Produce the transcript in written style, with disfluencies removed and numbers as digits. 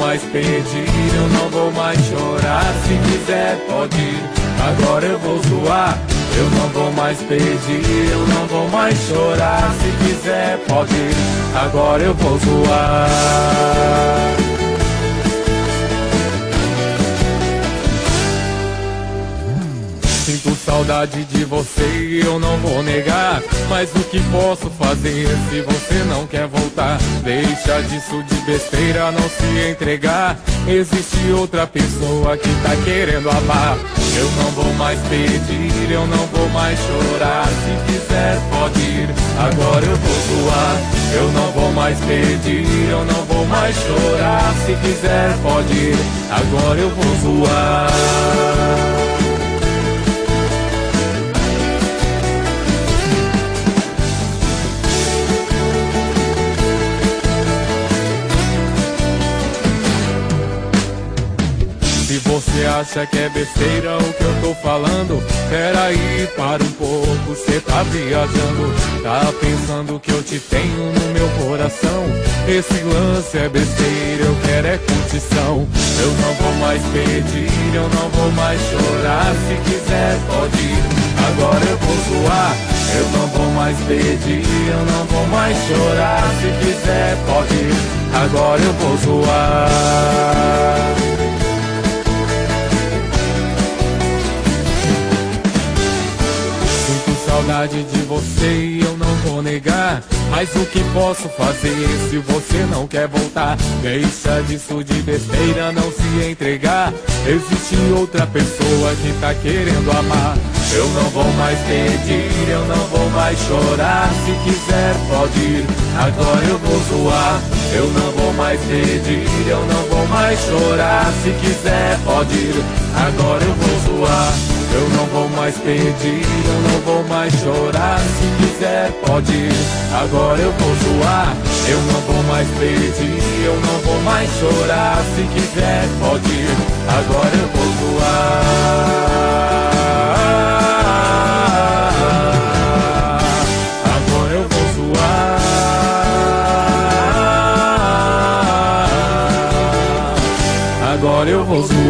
mais pedir, eu não vou mais chorar. Se quiser pode ir, agora eu vou zoar. Eu não vou mais pedir, eu não vou mais chorar. Se quiser pode ir, agora eu vou zoar. Sinto saudade de você e eu não vou negar, mas o que posso fazer se você não quer voltar? Deixa disso de besteira, não se entregar. Existe outra pessoa que tá querendo amar. Eu não vou mais pedir, eu não vou mais chorar. Se quiser pode ir, agora eu vou zoar. Eu não vou mais pedir, eu não vou mais chorar. Se quiser pode ir, agora eu vou zoar. Se você acha que é besteira o que eu tô falando, peraí, para um pouco, cê tá viajando. Tá pensando que eu te tenho no meu coração? Esse lance é besteira, eu quero é curtição. Eu não vou mais pedir, eu não vou mais chorar. Se quiser pode ir, agora eu vou zoar. Eu não vou mais pedir, eu não vou mais chorar. Se quiser pode ir, agora eu vou zoar. Saudade de você e eu não vou negar, mas o que posso fazer se você não quer voltar? Deixa disso de besteira, não se entregar. Existe outra pessoa que tá querendo amar. Eu não vou mais pedir, eu não vou mais chorar. Se quiser pode ir, agora eu vou zoar. Eu não vou mais pedir, eu não vou mais chorar. Se quiser pode ir, agora eu vou zoar. Eu não vou mais pedir, eu não vou mais chorar. Se quiser pode ir, agora eu vou zoar. Eu não vou mais pedir, eu não vou mais chorar. Se quiser pode ir, agora eu vou zoar. Agora eu vou zoar. Agora eu vou zoar.